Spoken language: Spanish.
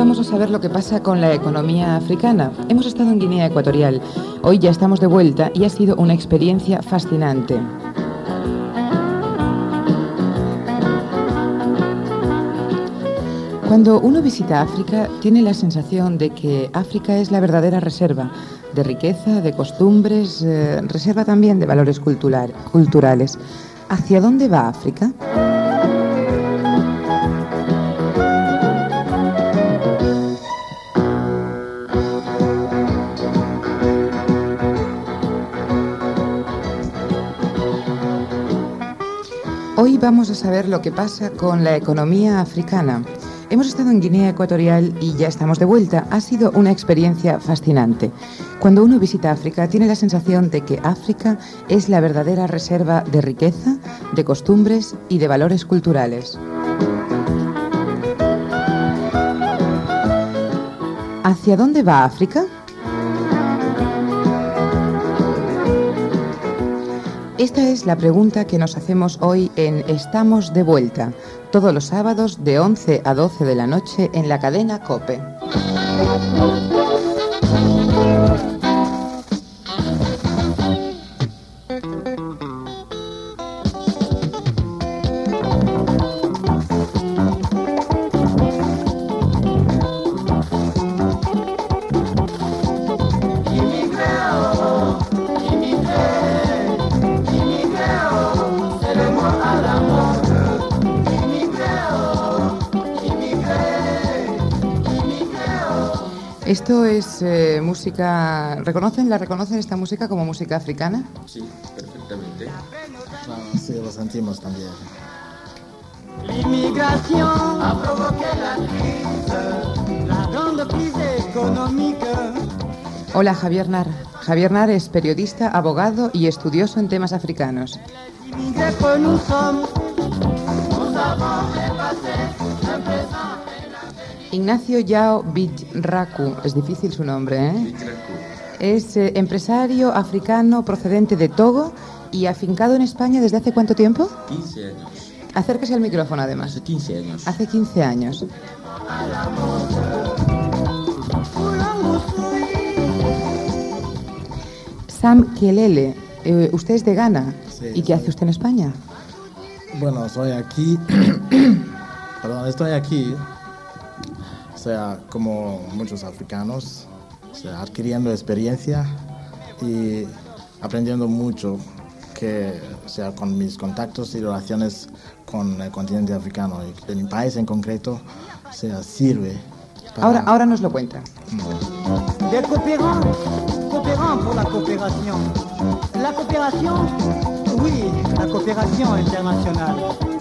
vamos a saber lo que pasa con la economía africana. Hemos estado en Guinea Ecuatorial. Hoy ya estamos de vuelta y ha sido una experiencia fascinante. Cuando uno visita África, tiene la sensación de que África es la verdadera reserva de riqueza, de costumbres, reserva también de valores culturales. ¿Hacia dónde va África? Hoy vamos a saber lo que pasa con la economía africana. Hemos estado en Guinea Ecuatorial y ya estamos de vuelta. Ha sido una experiencia fascinante. Cuando uno visita África, tiene la sensación de que África es la verdadera reserva de riqueza, de costumbres y de valores culturales. ¿Hacia dónde va África? Esta es la pregunta que nos hacemos hoy en Estamos de Vuelta, todos los sábados de 11 a 12 de la noche en la cadena COPE. Esto es música... ¿La reconocen esta música como música africana? Sí, perfectamente. Sí, lo sentimos también. L'immigration a provoqué la grande crise économique. Hola, Javier Nar. Javier Nar es periodista, abogado y estudioso en temas africanos. Ignacio Yao Bijraku, es difícil su nombre, ¿eh? Es empresario africano procedente de Togo y afincado en España ¿desde hace cuánto tiempo? 15 años. Acérquese al micrófono, además. Hace 15 años. Hace 15 años. Sam Kelele, usted es de Ghana. Sí, ¿Y qué hace usted en España? Bueno, estoy aquí. Estoy aquí. O sea, como muchos africanos, o sea, adquiriendo experiencia y aprendiendo mucho que, o sea, con mis contactos y relaciones con el continente africano y de mi país en concreto, o sea, sirve para... Ahora nos lo cuenta. Des coopérants pour la coopération. La coopération, oui, la coopération internationale.